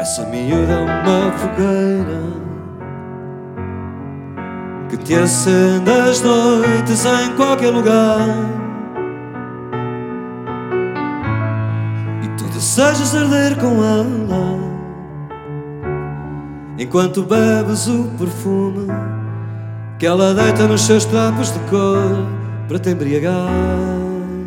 Essa miúda é uma fogueira que te acende as noites em qualquer lugar, e tu desejas arder com ela enquanto bebes o perfume que ela deita nos seus trapos de cor para te embriagar.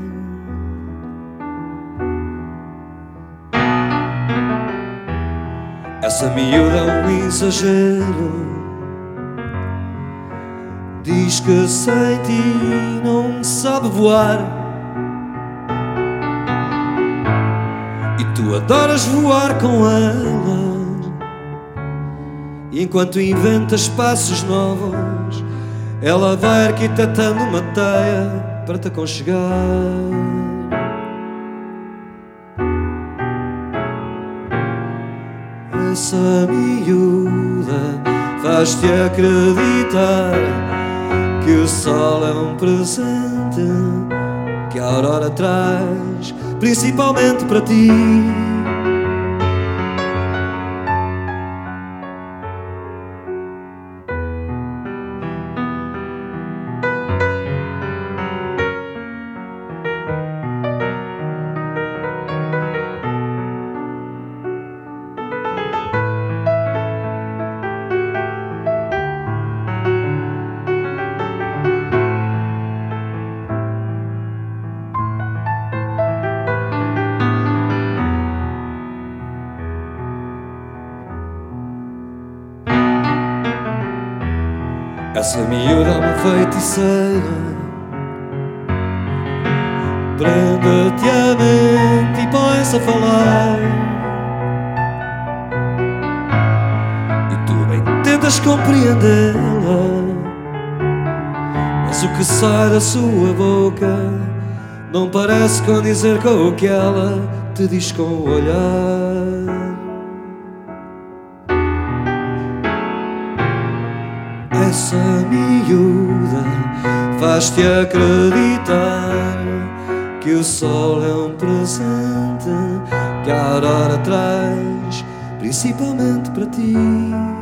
Essa miúda é um exagero, diz que sem ti não sabe voar, e tu adoras voar com ela. E enquanto inventas passos novos, ela vai arquitetando uma teia para te aconchegar. Essa miúda faz-te acreditar que o sol é um presente que a aurora traz, principalmente para ti. Essa miúda é uma feiticeira, prende-te a mente e põe-se a falar, e tu bem tentas compreendê-la, mas o que sai da sua boca não parece condizer com o que ela te diz com o olhar. Essa miúda faz-te acreditar que o sol é um presente que a aurora traz, principalmente para ti.